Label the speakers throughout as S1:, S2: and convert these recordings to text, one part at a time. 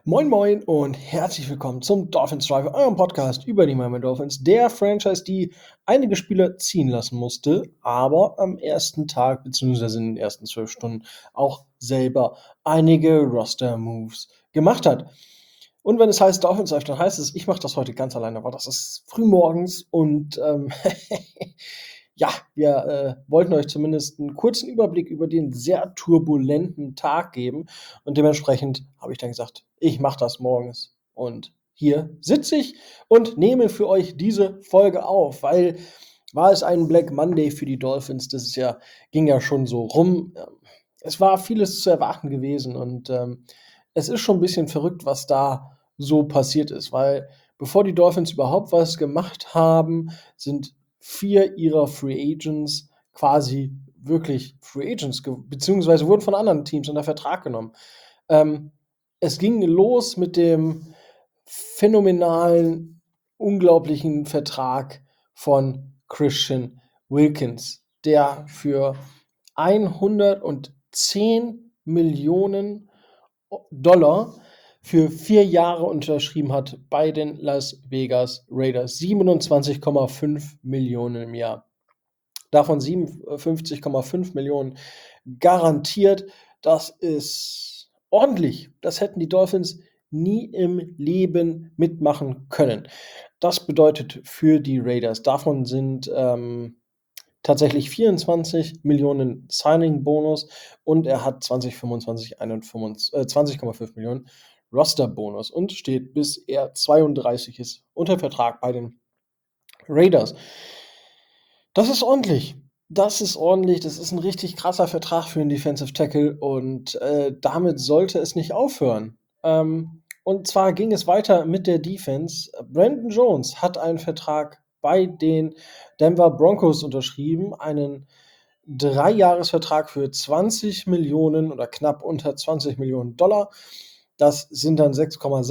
S1: Moin Moin und herzlich willkommen zum Dolphins Drive, eurem Podcast über die Miami Dolphins, der Franchise, die einige Spieler ziehen lassen musste, aber am ersten Tag bzw. in den ersten 12 Stunden auch selber einige Roster-Moves gemacht hat. Und wenn es heißt Dolphins Drive, dann heißt es, ich mache das heute ganz alleine, aber das ist frühmorgens und ja, wir wollten euch zumindest einen kurzen Überblick über den sehr turbulenten Tag geben. Und dementsprechend habe ich dann gesagt, ich mache das morgens. Und hier sitze ich und nehme für euch diese Folge auf, weil war es ein Black Monday für die Dolphins. Das ist ja, ging ja schon so rum. Es war vieles zu erwarten gewesen und es ist schon ein bisschen verrückt, was da so passiert ist, weil bevor die Dolphins überhaupt was gemacht haben, sind 4 ihrer Free Agents quasi wirklich Free Agents, beziehungsweise wurden von anderen Teams unter Vertrag genommen. Ähm, Es ging los mit dem phänomenalen, unglaublichen Vertrag von Christian Wilkins, der für 110 Millionen Dollar für 4 Jahre unterschrieben hat bei den Las Vegas Raiders. 27,5 Millionen im Jahr. Davon 57,5 Millionen garantiert. Das ist ordentlich. Das hätten die Dolphins nie im Leben mitmachen können. Das bedeutet für die Raiders, davon sind tatsächlich 24 Millionen Signing-Bonus und er hat 2025 20,5 Millionen Roster-Bonus und steht, bis er 32 ist, unter Vertrag bei den Raiders. Das ist ordentlich. Das ist ordentlich. Das ist ein richtig krasser Vertrag für einen Defensive Tackle und damit sollte es nicht aufhören. Und zwar ging es weiter mit der Defense. Brandon Jones hat einen Vertrag bei den Denver Broncos unterschrieben, einen 3-Jahres-Vertrag für 20 Millionen oder knapp unter 20 Millionen Dollar. Das sind dann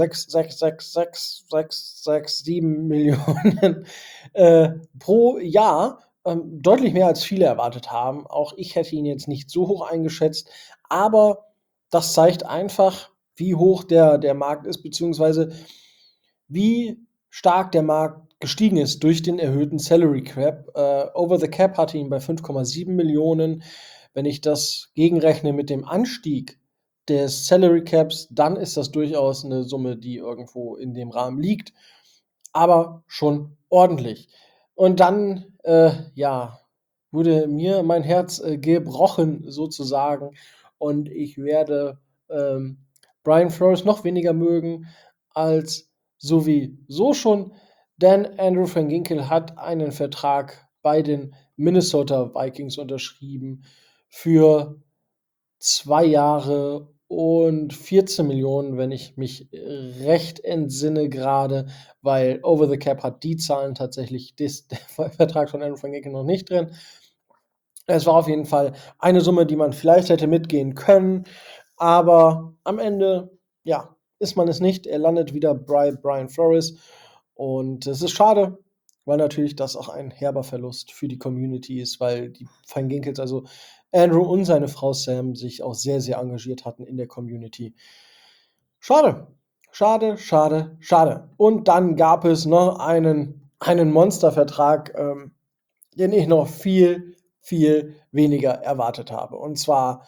S1: 6,666667 Millionen pro Jahr. Deutlich mehr als viele erwartet haben. Auch ich hätte ihn jetzt nicht so hoch eingeschätzt, aber das zeigt einfach, wie hoch der Markt ist, beziehungsweise wie stark der Markt gestiegen ist durch den erhöhten Salary Cap. Over the Cap hatte ihn bei 5,7 Millionen. Wenn ich das gegenrechne mit dem Anstieg des Salary Caps, dann ist das durchaus eine Summe, die irgendwo in dem Rahmen liegt, aber schon ordentlich. Und dann, ja, wurde mir mein Herz gebrochen sozusagen und ich werde Brian Flores noch weniger mögen als sowieso schon, denn Andrew Van Ginkel hat einen Vertrag bei den Minnesota Vikings unterschrieben für 2 Jahre und 14 Millionen, wenn ich mich recht entsinne gerade, weil Over the Cap hat die Zahlen tatsächlich der Vertrag von Andrew Van Ginkel noch nicht drin. Es war auf jeden Fall eine Summe, die man vielleicht hätte mitgehen können, aber am Ende, ja, ist man es nicht. Er landet wieder bei Brian Flores und es ist schade, weil natürlich das auch ein herber Verlust für die Community ist, weil die Van Ginkels, also Andrew und seine Frau Sam, sich auch sehr, sehr engagiert hatten in der Community. Schade. Schade, schade, schade. Und dann gab es noch einen Monstervertrag, den ich noch viel, viel weniger erwartet habe. Und zwar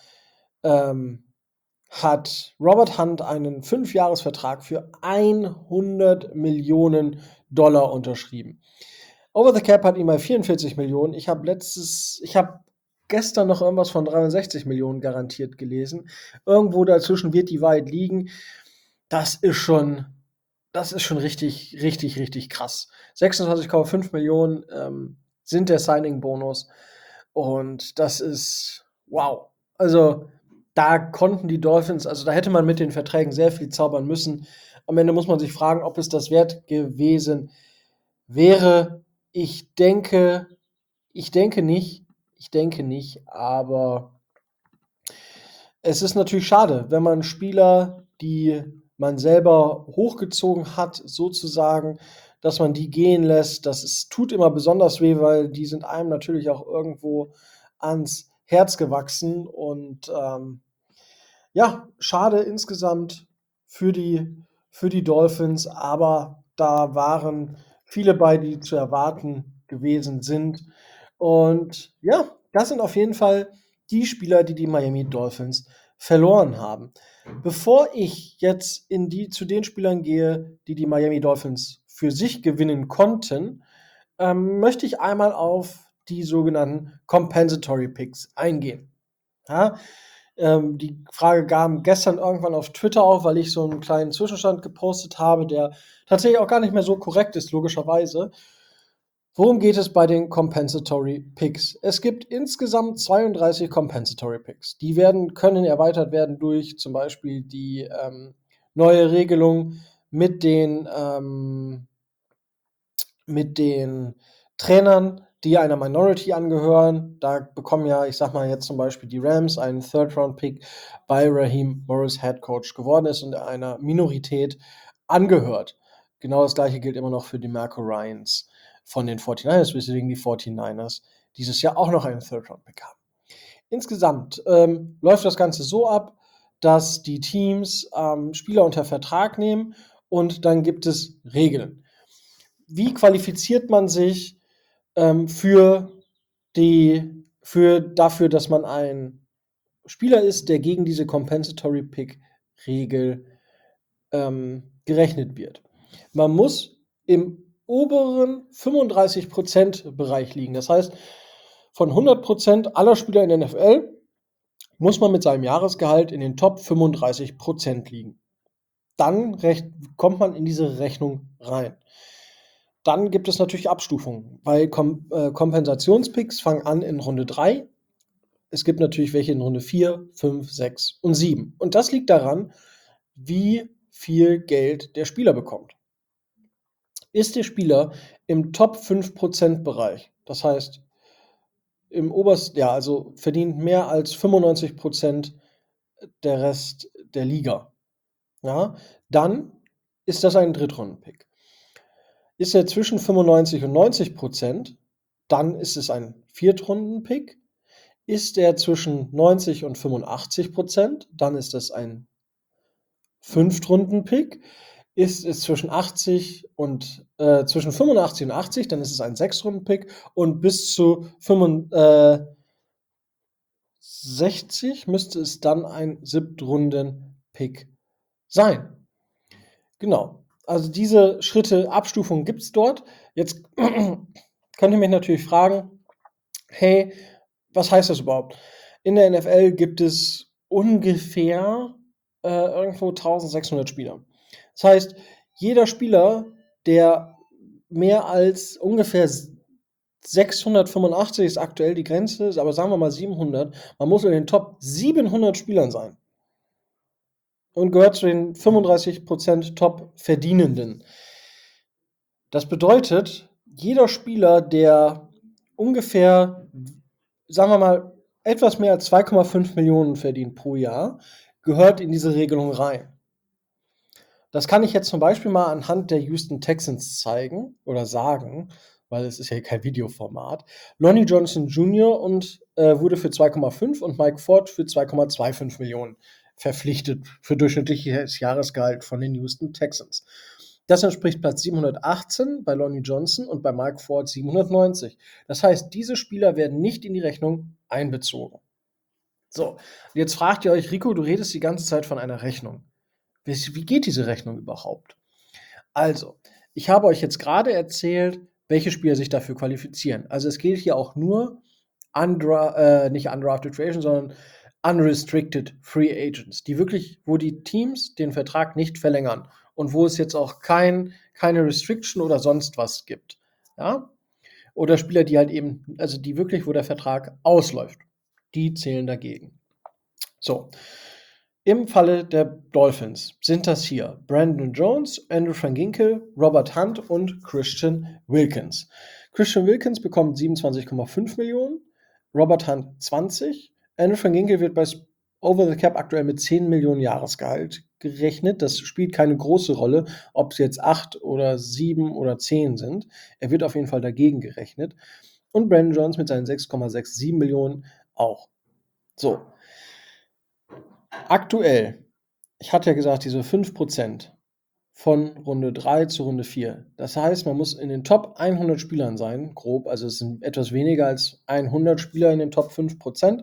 S1: hat Robert Hunt einen 5-Jahres-Vertrag für 100 Millionen Dollar unterschrieben. Over the Cap hat ihn bei 44 Millionen. Ich habe gestern noch irgendwas von 63 Millionen garantiert gelesen. Irgendwo dazwischen wird die Wahrheit liegen. Das ist schon richtig, richtig, richtig krass. 26,5 Millionen sind der Signing-Bonus. Und das ist wow. Also, da konnten die Dolphins, also da hätte man mit den Verträgen sehr viel zaubern müssen. Am Ende muss man sich fragen, ob es das wert gewesen wäre. Ich denke nicht. Ich denke nicht, aber es ist natürlich schade, wenn man Spieler, die man selber hochgezogen hat, sozusagen, dass man die gehen lässt. Tut immer besonders weh, weil die sind einem natürlich auch irgendwo ans Herz gewachsen und ja, schade insgesamt für die Dolphins, aber da waren viele bei, die zu erwarten gewesen sind. Und ja, das sind auf jeden Fall die Spieler, die Miami Dolphins verloren haben. Bevor ich jetzt zu den Spielern gehe, die Miami Dolphins für sich gewinnen konnten, möchte ich einmal auf die sogenannten Compensatory Picks eingehen. Ja, die Frage kam gestern irgendwann auf Twitter auf, weil ich so einen kleinen Zwischenstand gepostet habe, der tatsächlich auch gar nicht mehr so korrekt ist, logischerweise. Worum geht es bei den Compensatory Picks? Es gibt insgesamt 32 Compensatory Picks. Die können erweitert werden durch zum Beispiel die neue Regelung mit den Trainern, die einer Minority angehören. Da bekommen ja, ich sag mal jetzt zum Beispiel die Rams einen Third-Round-Pick, weil Raheem Morris Head Coach geworden ist und einer Minorität angehört. Genau das gleiche gilt immer noch für die Marco Ryans von den 49ers, weswegen die 49ers dieses Jahr auch noch einen Third-Round-Pick haben. Insgesamt läuft das Ganze so ab, dass die Teams Spieler unter Vertrag nehmen und dann gibt es Regeln. Wie qualifiziert man sich dafür, dass man ein Spieler ist, der gegen diese Compensatory Pick Regel gerechnet wird? Man muss im oberen 35% Bereich liegen. Das heißt, von 100% aller Spieler in der NFL muss man mit seinem Jahresgehalt in den Top 35% liegen. Dann kommt man in diese Rechnung rein. Dann gibt es natürlich Abstufungen, weil Kompensationspicks fangen an in Runde 3. Es gibt natürlich welche in Runde 4, 5, 6 und 7. Und das liegt daran, wie viel Geld der Spieler bekommt. Ist der Spieler im Top 5% Bereich, das heißt im obersten, ja, also verdient mehr als 95% der Rest der Liga, ja, dann ist das ein Drittrunden-Pick. Ist er zwischen 95 und 90%, dann ist es ein Viertrunden-Pick. Ist er zwischen 90 und 85%, dann ist es ein Fünftrunden-Pick. Ist es zwischen 85 und 80, dann ist es ein Sechstrunden-Pick. Und bis zu 65 müsste es dann ein Siebtrunden-Pick sein. Genau. Also diese Abstufung gibt es dort. Jetzt könnt ihr mich natürlich fragen, hey, was heißt das überhaupt? In der NFL gibt es ungefähr irgendwo 1600 Spieler. Das heißt, jeder Spieler, der mehr als ungefähr 685 ist aktuell die Grenze, aber sagen wir mal 700, man muss in den Top 700 Spielern sein und gehört zu den 35% Top-Verdienenden. Das bedeutet, jeder Spieler, der ungefähr, sagen wir mal, etwas mehr als 2,5 Millionen verdient pro Jahr, gehört in diese Regelung rein. Das kann ich jetzt zum Beispiel mal anhand der Houston Texans zeigen oder sagen, weil es ist ja kein Videoformat. Lonnie Johnson Jr. Wurde für 2,5 und Mike Ford für 2,25 Millionen verpflichtet für durchschnittliches Jahresgehalt von den Houston Texans. Das entspricht Platz 718 bei Lonnie Johnson und bei Mike Ford 790. Das heißt, diese Spieler werden nicht in die Rechnung einbezogen. So, jetzt fragt ihr euch, Rico, du redest die ganze Zeit von einer Rechnung. Wie geht diese Rechnung überhaupt? Also, ich habe euch jetzt gerade erzählt, welche Spieler sich dafür qualifizieren. Also es gilt hier auch nur nicht undrafted Free Agents, sondern unrestricted Free Agents, wo die Teams den Vertrag nicht verlängern und wo es jetzt auch keine Restriction oder sonst was gibt. Ja? Oder Spieler, die halt eben, also die wirklich, wo der Vertrag ausläuft, die zählen dagegen. So. Im Falle der Dolphins sind das hier Brandon Jones, Andrew Van Ginkel, Robert Hunt und Christian Wilkins. Christian Wilkins bekommt 27,5 Millionen, Robert Hunt 20. Andrew Van Ginkel wird bei Over the Cap aktuell mit 10 Millionen Jahresgehalt gerechnet. Das spielt keine große Rolle, ob es jetzt 8 oder 7 oder 10 sind. Er wird auf jeden Fall dagegen gerechnet. Und Brandon Jones mit seinen 6,67 Millionen auch. So. Aktuell ich hatte ja gesagt, diese 5% von Runde 3 zu Runde 4. Das heißt, man muss in den Top 100 Spielern sein, grob. Also es sind etwas weniger als 100 Spieler in den Top 5%.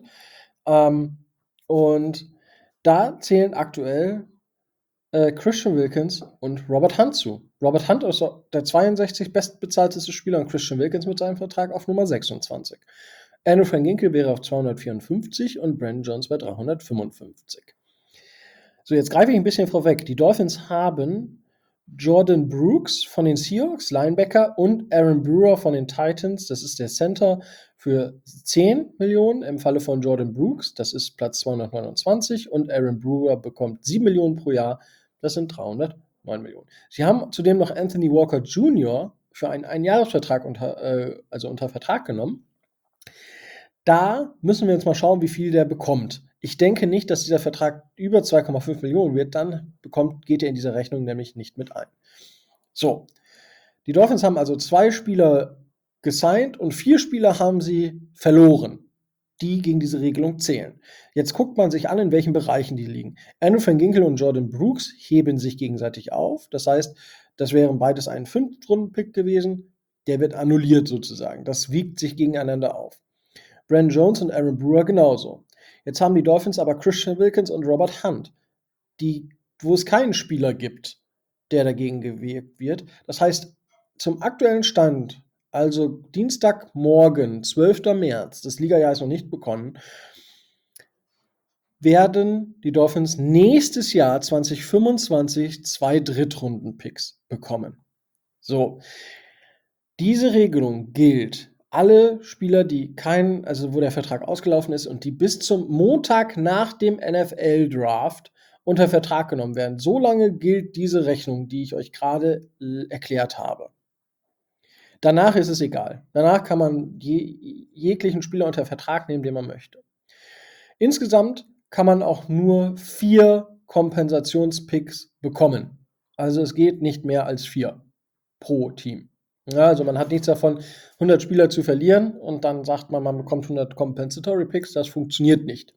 S1: Und da zählen aktuell Christian Wilkins und Robert Hunt zu. Robert Hunt ist der 62 bestbezahlteste Spieler und Christian Wilkins mit seinem Vertrag auf Nummer 26. Andrew Van Ginkel wäre auf 254 und Brandon Jones bei 355. So, jetzt greife ich ein bisschen vorweg. Die Dolphins haben Jordan Brooks von den Seahawks, Linebacker, und Aaron Brewer von den Titans, das ist der Center, für 10 Millionen im Falle von Jordan Brooks, das ist Platz 229, und Aaron Brewer bekommt 7 Millionen pro Jahr, das sind 309 Millionen. Sie haben zudem noch Anthony Walker Jr. für einen Einjahresvertrag unter Vertrag genommen. Da müssen wir jetzt mal schauen, wie viel der bekommt. Ich denke nicht, dass dieser Vertrag über 2,5 Millionen wird, dann geht er in diese Rechnung nämlich nicht mit ein. So, die Dolphins haben also 2 Spieler gesigned und 4 Spieler haben sie verloren, die gegen diese Regelung zählen. Jetzt guckt man sich an, in welchen Bereichen die liegen. Andrew Van Ginkel und Jordan Brooks heben sich gegenseitig auf. Das heißt, das wären beides ein 5-Runden-Pick gewesen. Der wird annulliert sozusagen. Das wiegt sich gegeneinander auf. Brandon Jones und Aaron Brewer genauso. Jetzt haben die Dolphins aber Christian Wilkins und Robert Hunt, wo es keinen Spieler gibt, der dagegen gewählt wird. Das heißt, zum aktuellen Stand, also Dienstagmorgen, 12. März, das Ligajahr ist noch nicht begonnen, werden die Dolphins nächstes Jahr 2025 2 Drittrunden-Picks bekommen. So, diese Regelung gilt alle Spieler, wo der Vertrag ausgelaufen ist und die bis zum Montag nach dem NFL-Draft unter Vertrag genommen werden. So lange gilt diese Rechnung, die ich euch gerade erklärt habe. Danach ist es egal. Danach kann man jeglichen Spieler unter Vertrag nehmen, den man möchte. Insgesamt kann man auch nur 4 Kompensationspicks bekommen. Also es geht nicht mehr als 4 pro Team. Ja, also man hat nichts davon, 100 Spieler zu verlieren und dann sagt man, man bekommt 100 Compensatory Picks. Das funktioniert nicht.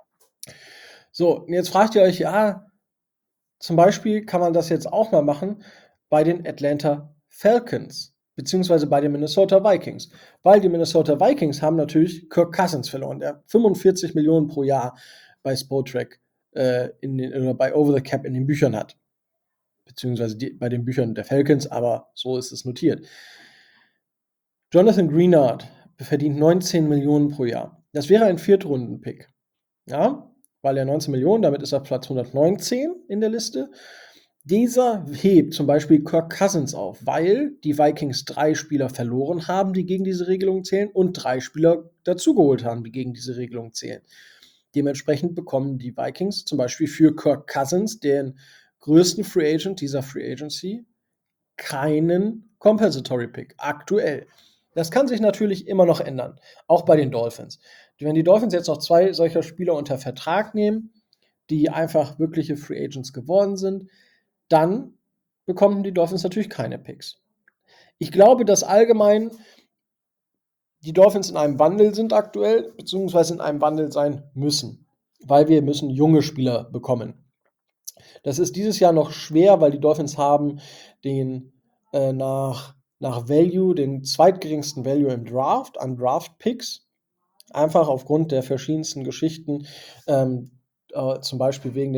S1: So, und jetzt fragt ihr euch, ja, zum Beispiel kann man das jetzt auch mal machen bei den Atlanta Falcons, beziehungsweise bei den Minnesota Vikings. Weil die Minnesota Vikings haben natürlich Kirk Cousins verloren, der 45 Millionen pro Jahr bei Spotrac oder bei Over the Cap in den Büchern hat. Beziehungsweise bei den Büchern der Falcons, aber so ist es notiert. Jonathan Greenard verdient 19 Millionen pro Jahr. Das wäre ein Viertrunden-Pick. Ja, weil er 19 Millionen, damit ist er Platz 119 in der Liste. Dieser hebt zum Beispiel Kirk Cousins auf, weil die Vikings 3 Spieler verloren haben, die gegen diese Regelung zählen, und 3 Spieler dazugeholt haben, die gegen diese Regelung zählen. Dementsprechend bekommen die Vikings zum Beispiel für Kirk Cousins, den größten Free Agent dieser Free Agency, keinen Compensatory Pick aktuell. Das kann sich natürlich immer noch ändern, auch bei den Dolphins. Wenn die Dolphins jetzt noch 2 solcher Spieler unter Vertrag nehmen, die einfach wirkliche Free Agents geworden sind, dann bekommen die Dolphins natürlich keine Picks. Ich glaube, dass allgemein die Dolphins in einem Wandel sind aktuell, beziehungsweise in einem Wandel sein müssen, weil wir müssen junge Spieler bekommen. Das ist dieses Jahr noch schwer, weil die Dolphins haben den nach Value, den zweitgeringsten Value im Draft, an Draft-Picks, einfach aufgrund der verschiedensten Geschichten, zum Beispiel wegen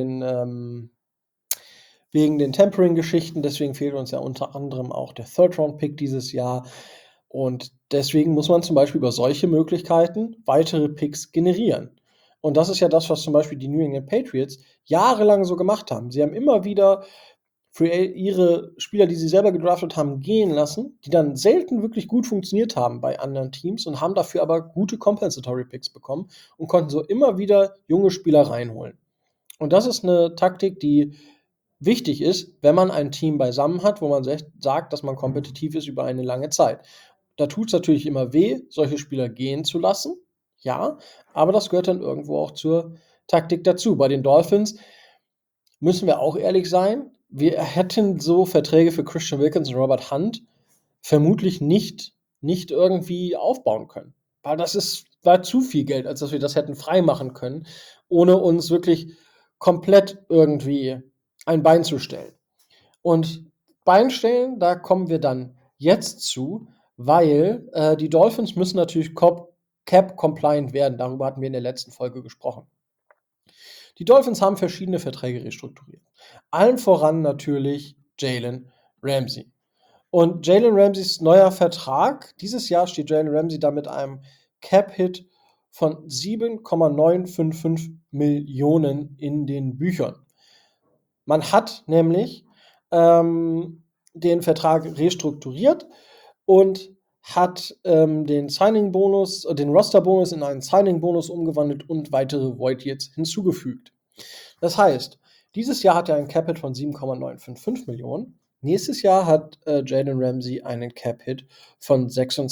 S1: den Tampering-Geschichten. Deswegen fehlt uns ja unter anderem auch der Third-Round-Pick dieses Jahr. Und deswegen muss man zum Beispiel über solche Möglichkeiten weitere Picks generieren. Und das ist ja das, was zum Beispiel die New England Patriots jahrelang so gemacht haben. Sie haben immer wieder für ihre Spieler, die sie selber gedraftet haben, gehen lassen, die dann selten wirklich gut funktioniert haben bei anderen Teams und haben dafür aber gute Compensatory Picks bekommen und konnten so immer wieder junge Spieler reinholen. Und das ist eine Taktik, die wichtig ist, wenn man ein Team beisammen hat, wo man sagt, dass man kompetitiv ist über eine lange Zeit. Da tut es natürlich immer weh, solche Spieler gehen zu lassen, ja, aber das gehört dann irgendwo auch zur Taktik dazu. Bei den Dolphins müssen wir auch ehrlich sein, wir hätten so Verträge für Christian Wilkins und Robert Hunt vermutlich nicht irgendwie aufbauen können. Weil war zu viel Geld, als dass wir das hätten freimachen können, ohne uns wirklich komplett irgendwie ein Bein zu stellen. Und Beinstellen, da kommen wir dann jetzt zu, weil die Dolphins müssen natürlich Cap-compliant werden. Darüber hatten wir in der letzten Folge gesprochen. Die Dolphins haben verschiedene Verträge restrukturiert. Allen voran natürlich Jalen Ramsey. Und Jalen Ramseys neuer Vertrag, dieses Jahr steht Jalen Ramsey da mit einem Cap-Hit von 7,955 Millionen in den Büchern. Man hat nämlich den Vertrag restrukturiert und hat den Signing-Bonus, den Roster-Bonus in einen Signing-Bonus umgewandelt und weitere Void Years hinzugefügt. Das heißt, dieses Jahr hat er ein Cap-Hit von 7,955 Millionen. Nächstes Jahr hat Jalen Ramsey einen Cap-Hit von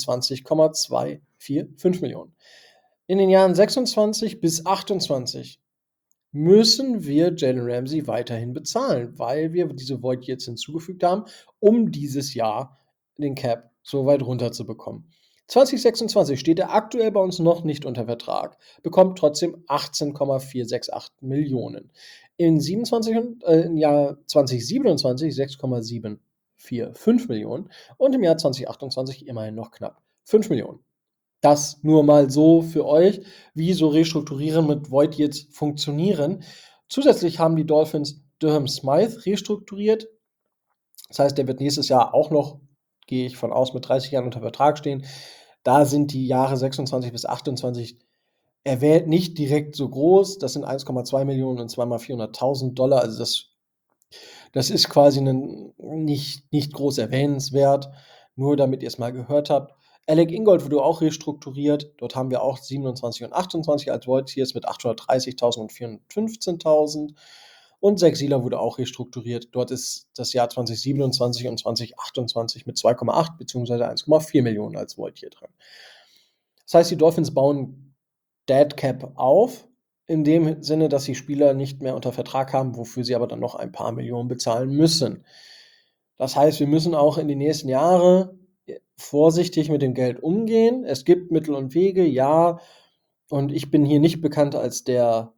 S1: 26,245 Millionen. In den Jahren 26 bis 28 müssen wir Jalen Ramsey weiterhin bezahlen, weil wir diese Void jetzt hinzugefügt haben, um dieses Jahr den Cap so weit runter zu bekommen. 2026 steht er aktuell bei uns noch nicht unter Vertrag, bekommt trotzdem 18,468 Millionen. Im Jahr 2027 6,745 Millionen und im Jahr 2028 immerhin noch knapp 5 Millionen. Das nur mal so für euch, wie so Restrukturieren mit Void jetzt funktionieren. Zusätzlich haben die Dolphins Durham Smythe restrukturiert. Das heißt, der wird nächstes Jahr auch noch, gehe ich von aus, mit 30 Jahren unter Vertrag stehen. Da sind die Jahre 26 bis 28 erwähnt nicht direkt so groß. Das sind 1,2 Millionen und zweimal $400.000. Also das ist quasi nicht groß erwähnenswert, nur damit ihr es mal gehört habt. Alec Ingold wurde auch restrukturiert. Dort haben wir auch 27 und 28 als Void Years mit 830.000 und 415.000. Und Zach Sieler wurde auch restrukturiert. Dort ist das Jahr 2027 und 2028 mit 2,8 bzw. 1,4 Millionen als Void Year drin. Das heißt, die Dolphins bauen Dead Cap auf, in dem Sinne, dass die Spieler nicht mehr unter Vertrag haben, wofür sie aber dann noch ein paar Millionen bezahlen müssen. Das heißt, wir müssen auch in die nächsten Jahre vorsichtig mit dem Geld umgehen. Es gibt Mittel und Wege, ja. Und ich bin hier nicht bekannt als der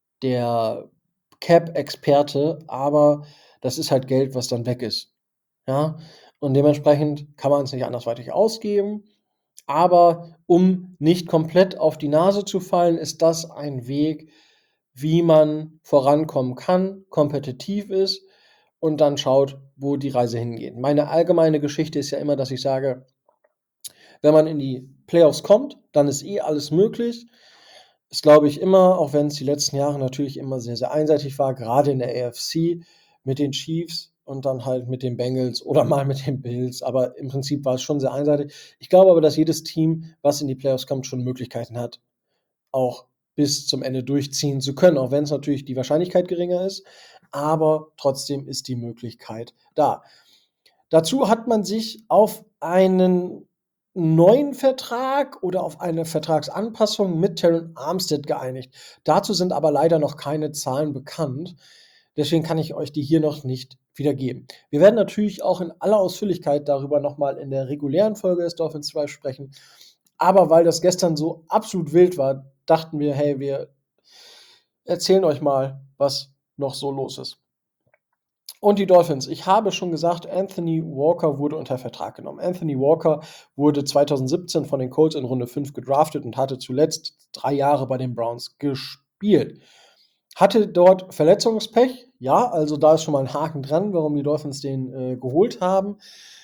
S1: Cap-Experte, aber das ist halt Geld, was dann weg ist. Ja. Und dementsprechend kann man es nicht andersweitig ausgeben. Aber um nicht komplett auf die Nase zu fallen, ist das ein Weg, wie man vorankommen kann, kompetitiv ist und dann schaut, wo die Reise hingeht. Meine allgemeine Geschichte ist ja immer, dass ich sage, wenn man in die Playoffs kommt, dann ist alles möglich. Das glaube ich immer, auch wenn es die letzten Jahre natürlich immer sehr, sehr einseitig war, gerade in der AFC mit den Chiefs und dann halt mit den Bengals oder mal mit den Bills. Aber im Prinzip war es schon sehr einseitig. Ich glaube aber, dass jedes Team, was in die Playoffs kommt, schon Möglichkeiten hat, auch bis zum Ende durchziehen zu können, auch wenn es natürlich die Wahrscheinlichkeit geringer ist. Aber trotzdem ist die Möglichkeit da. Dazu hat man sich auf einen neuen Vertrag oder auf eine Vertragsanpassung mit Terron Armstead geeinigt. Dazu sind aber leider noch keine Zahlen bekannt. Deswegen kann ich euch die hier noch nicht wiedergeben. Wir werden natürlich auch in aller Ausführlichkeit darüber nochmal in der regulären Folge des Dolphins 2 sprechen. Aber weil das gestern so absolut wild war, dachten wir, hey, wir erzählen euch mal, was noch so los ist. Und die Dolphins. Ich habe schon gesagt, Anthony Walker wurde unter Vertrag genommen. Anthony Walker wurde 2017 von den Colts in Runde 5 gedraftet und hatte zuletzt 3 Jahre bei den Browns gespielt. Hatte dort Verletzungspech. Ja, also da ist schon mal ein Haken dran, warum die Dolphins den geholt haben.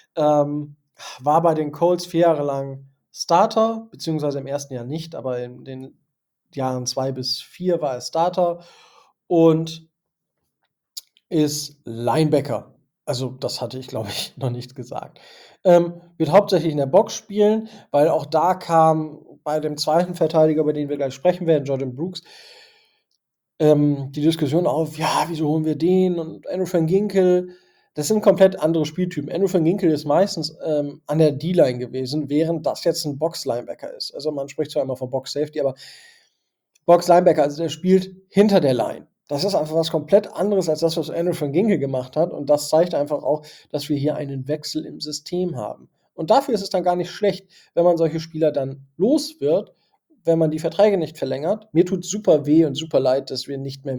S1: War bei den Colts 4 Jahre lang Starter, beziehungsweise im ersten Jahr nicht, aber in den Jahren 2 bis 4 war er Starter und ist Linebacker. Also das hatte ich, glaube ich, noch nicht gesagt. Wird hauptsächlich in der Box spielen, weil auch da kam bei dem zweiten Verteidiger, über den wir gleich sprechen werden, Jordan Brooks, die Diskussion auf, ja, wieso holen wir den und Andrew Van Ginkel. Das sind komplett andere Spieltypen. Andrew Van Ginkel ist meistens an der D-Line gewesen, während das jetzt ein Box-Linebacker ist. Also man spricht zwar immer von Box-Safety, aber Box-Linebacker, also der spielt hinter der Line. Das ist einfach was komplett anderes als das, was Andrew Van Ginkel gemacht hat. Und das zeigt einfach auch, dass wir hier einen Wechsel im System haben. Und dafür ist es dann gar nicht schlecht, wenn man solche Spieler dann los wird, wenn man die Verträge nicht verlängert. Mir tut super weh und super leid, dass wir nicht mehr mit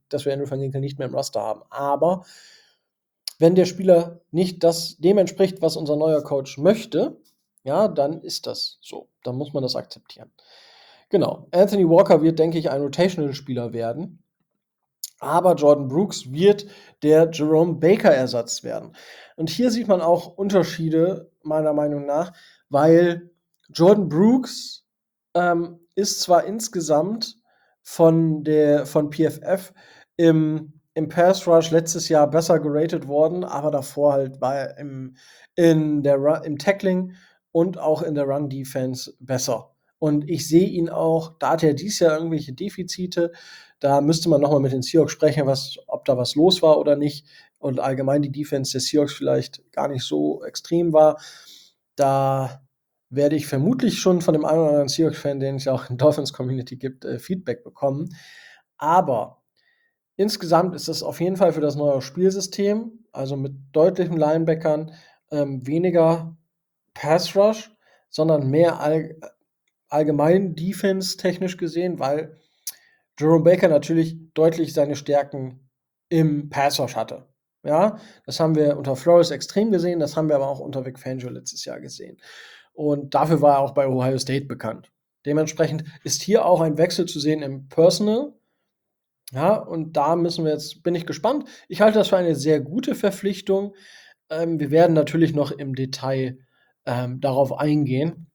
S1: dass wir Andrew Van Ginkel nicht mehr im Roster haben. Aber wenn der Spieler nicht dem entspricht, was unser neuer Coach möchte, ja, dann ist das so. Dann muss man das akzeptieren. Genau. Anthony Walker wird, denke ich, ein Rotational-Spieler werden. Aber Jordan Brooks wird der Jerome Baker-Ersatz werden. Und hier sieht man auch Unterschiede, meiner Meinung nach, weil Jordan Brooks ist zwar insgesamt von PFF im Pass Rush letztes Jahr besser geratet worden, aber davor halt war er im Tackling und auch in der Run Defense besser. Und ich sehe ihn auch, da hat er dieses Jahr irgendwelche Defizite. Da müsste man nochmal mit den Seahawks sprechen, ob da was los war oder nicht. Und allgemein die Defense der Seahawks vielleicht gar nicht so extrem war. Da werde ich vermutlich schon von dem einen oder anderen Seahawks-Fan, den es auch in der Dolphins-Community gibt, Feedback bekommen. Aber insgesamt ist es auf jeden Fall für das neue Spielsystem, also mit deutlichen Linebackern, weniger Pass-Rush, sondern mehr allgemein Defense-technisch gesehen, weil Jerome Baker natürlich deutlich seine Stärken im Pass-Rush hatte. Ja, das haben wir unter Flores extrem gesehen, das haben wir aber auch unter Vic Fangio letztes Jahr gesehen. Und dafür war er auch bei Ohio State bekannt. Dementsprechend ist hier auch ein Wechsel zu sehen im Personal. Ja, und da bin ich gespannt. Ich halte das für eine sehr gute Verpflichtung. Wir werden natürlich noch im Detail darauf eingehen,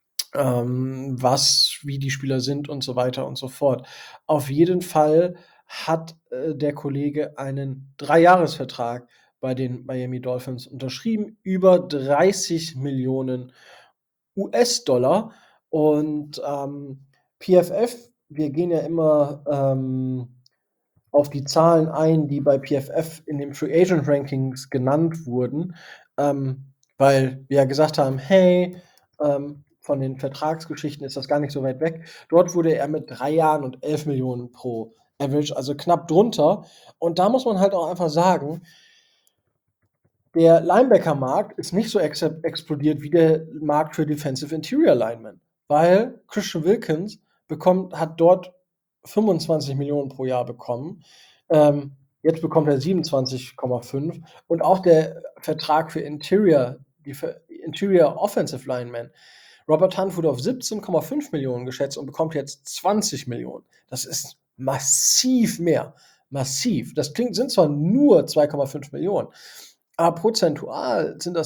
S1: wie die Spieler sind und so weiter und so fort. Auf jeden Fall hat der Kollege einen 3-Jahres-Vertrag bei den Miami Dolphins unterschrieben, über 30 Millionen US-Dollar. Und PFF, wir gehen ja immer auf die Zahlen ein, die bei PFF in den Free Agent Rankings genannt wurden, weil wir ja gesagt haben, hey, von den Vertragsgeschichten ist das gar nicht so weit weg. Dort wurde er mit 3 Jahren und 11 Millionen pro Average, also knapp drunter. Und da muss man halt auch einfach sagen, der Linebacker-Markt ist nicht so explodiert wie der Markt für Defensive Interior Linemen, weil Christian Wilkins hat dort 25 Millionen pro Jahr bekommen. Jetzt bekommt er 27,5 und auch der Vertrag für Interior Offensive Linemen. Robert Hunt wurde auf 17,5 Millionen geschätzt und bekommt jetzt 20 Millionen. Das ist massiv mehr. Massiv. Sind zwar nur 2,5 Millionen, aber prozentual sind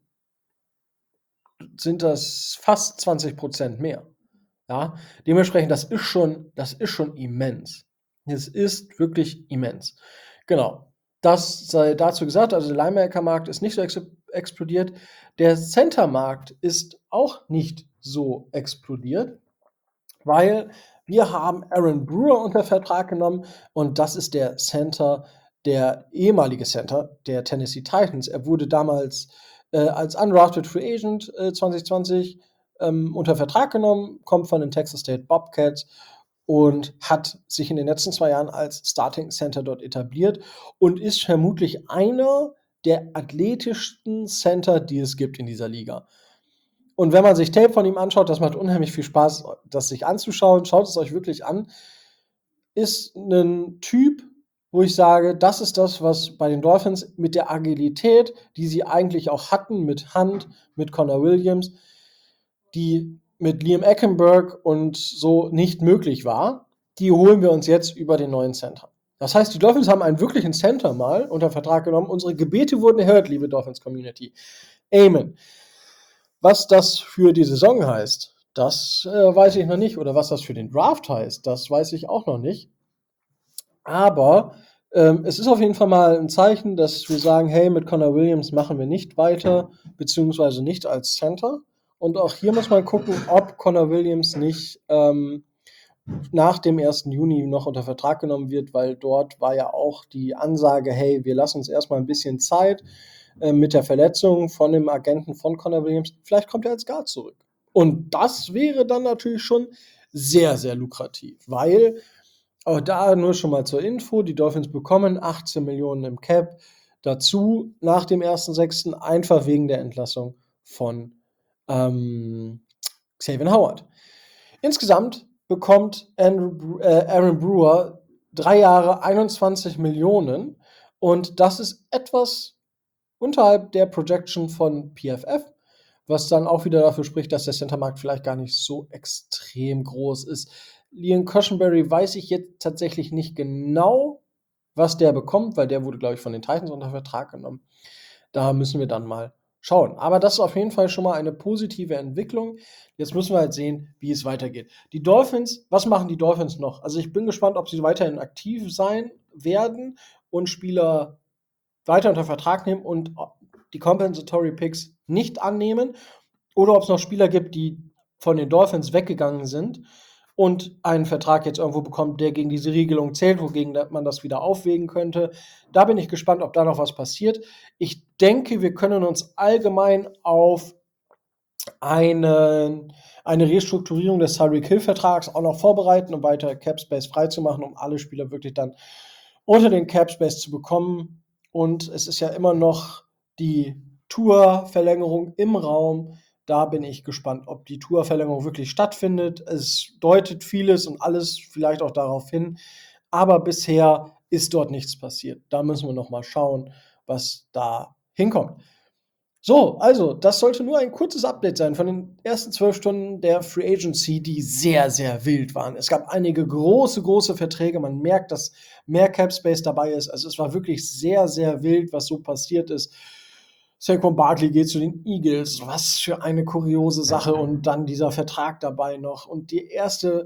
S1: das fast 20% mehr. Ja, dementsprechend, das ist schon immens. Es ist wirklich immens. Genau. Das sei dazu gesagt, also der Linebacker-Markt ist nicht so explodiert. Der Center-Markt ist auch nicht so explodiert, weil wir haben Aaron Brewer unter Vertrag genommen und das ist der ehemalige Center der Tennessee Titans. Er wurde damals als Undrafted Free Agent 2020 unter Vertrag genommen, kommt von den Texas State Bobcats und hat sich in den letzten 2 Jahren als Starting Center dort etabliert und ist vermutlich einer der athletischsten Center, die es gibt in dieser Liga. Und wenn man sich Tape von ihm anschaut, das macht unheimlich viel Spaß, das sich anzuschauen. Schaut es euch wirklich an. Ist ein Typ, wo ich sage, das ist das, was bei den Dolphins mit der Agilität, die sie eigentlich auch hatten, mit Hunt, mit Connor Williams, die mit Liam Eckenberg und so nicht möglich war, die holen wir uns jetzt über den neuen Center. Das heißt, die Dolphins haben einen wirklichen Center mal unter Vertrag genommen. Unsere Gebete wurden erhört, liebe Dolphins-Community. Amen. Was das für die Saison heißt, das weiß ich noch nicht. Oder was das für den Draft heißt, das weiß ich auch noch nicht. Aber es ist auf jeden Fall mal ein Zeichen, dass wir sagen, hey, mit Connor Williams machen wir nicht weiter, beziehungsweise nicht als Center. Und auch hier muss man gucken, ob Connor Williams nicht nach dem 1. Juni noch unter Vertrag genommen wird, weil dort war ja auch die Ansage, hey, wir lassen uns erstmal ein bisschen Zeit mit der Verletzung von dem Agenten von Connor Williams. Vielleicht kommt er als Guard zurück. Und das wäre dann natürlich schon sehr, sehr lukrativ, weil auch da nur schon mal zur Info, die Dolphins bekommen 18 Millionen im Cap dazu nach dem 1.6. einfach wegen der Entlassung von Xavier Howard. Insgesamt bekommt Aaron Brewer 3 Jahre 21 Millionen und das ist etwas unterhalb der Projection von PFF, was dann auch wieder dafür spricht, dass der Centermarkt vielleicht gar nicht so extrem groß ist. Liam Cushenberry weiß ich jetzt tatsächlich nicht genau, was der bekommt, weil der wurde, glaube ich, von den Titans unter Vertrag genommen. Da müssen wir dann mal schauen. Aber das ist auf jeden Fall schon mal eine positive Entwicklung. Jetzt müssen wir halt sehen, wie es weitergeht. Die Dolphins, was machen die Dolphins noch? Also ich bin gespannt, ob sie weiterhin aktiv sein werden und Spieler weiter unter Vertrag nehmen und die Compensatory Picks nicht annehmen oder ob es noch Spieler gibt, die von den Dolphins weggegangen sind und einen Vertrag jetzt irgendwo bekommt, der gegen diese Regelung zählt, wogegen man das wieder aufwägen könnte. Da bin ich gespannt, ob da noch was passiert. Ich denke, wir können uns allgemein auf eine Restrukturierung des Tyreek-Hill-Vertrags auch noch vorbereiten, um weiter Cap-Space freizumachen, um alle Spieler wirklich dann unter den Cap-Space zu bekommen. Und es ist ja immer noch die Tour-Verlängerung im Raum. Da bin ich gespannt, ob die Tour-Verlängerung wirklich stattfindet. Es deutet vieles und alles vielleicht auch darauf hin. Aber bisher ist dort nichts passiert. Da müssen wir noch mal schauen, was da hinkommt. So, also, das sollte nur ein kurzes Update sein von den ersten 12 Stunden der Free Agency, die sehr, sehr wild waren. Es gab einige große Verträge. Man merkt, dass mehr Cap Space dabei ist. Also, es war wirklich sehr, sehr wild, was so passiert ist. Saquon Barkley geht zu den Eagles. Was für eine kuriose Sache. Und dann dieser Vertrag dabei noch. Und die erste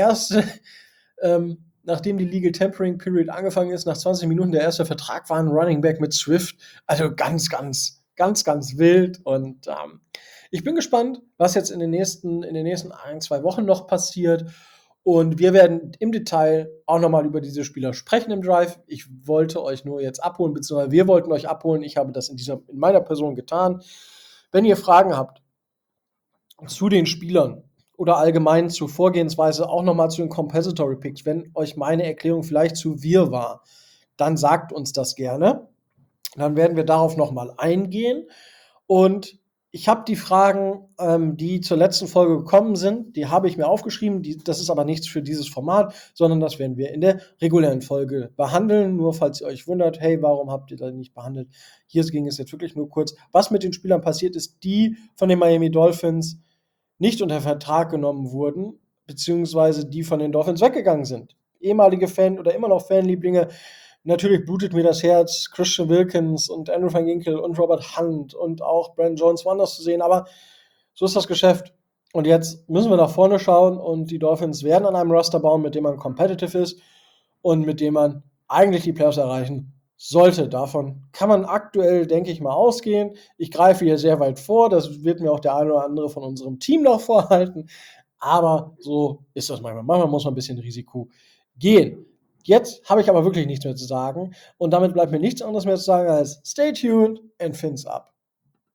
S1: nachdem die Legal Tempering Period angefangen ist, nach 20 Minuten der erste Vertrag war ein Running Back mit Swift. Also ganz wild. Und ich bin gespannt, was jetzt in den nächsten 1-2 Wochen noch passiert. Und wir werden im Detail auch nochmal über diese Spieler sprechen im Drive. Ich wollte euch nur jetzt abholen, beziehungsweise wir wollten euch abholen. Ich habe das in meiner Person getan. Wenn ihr Fragen habt zu den Spielern oder allgemein zur Vorgehensweise, auch nochmal zu den Compensatory Picks, wenn euch meine Erklärung vielleicht zu wirr war, dann sagt uns das gerne. Dann werden wir darauf nochmal eingehen. Und ich habe die Fragen, die zur letzten Folge gekommen sind, die habe ich mir aufgeschrieben. Das ist aber nichts für dieses Format, sondern das werden wir in der regulären Folge behandeln. Nur falls ihr euch wundert, hey, warum habt ihr das nicht behandelt? Hier ging es jetzt wirklich nur kurz, was mit den Spielern passiert ist, die von den Miami Dolphins nicht unter Vertrag genommen wurden, beziehungsweise die von den Dolphins weggegangen sind. Ehemalige Fan oder immer noch Fanlieblinge. Natürlich blutet mir das Herz, Christian Wilkins und Andrew Van Ginkel und Robert Hunt und auch Brandon Jones woanders zu sehen, aber so ist das Geschäft. Und jetzt müssen wir nach vorne schauen und die Dolphins werden an einem Roster bauen, mit dem man competitive ist und mit dem man eigentlich die Playoffs erreichen sollte. Davon kann man aktuell, denke ich mal, ausgehen. Ich greife hier sehr weit vor, das wird mir auch der eine oder andere von unserem Team noch vorhalten, aber so ist das manchmal. Manchmal muss man ein bisschen Risiko gehen. Jetzt habe ich aber wirklich nichts mehr zu sagen und damit bleibt mir nichts anderes mehr zu sagen als stay tuned and fins up.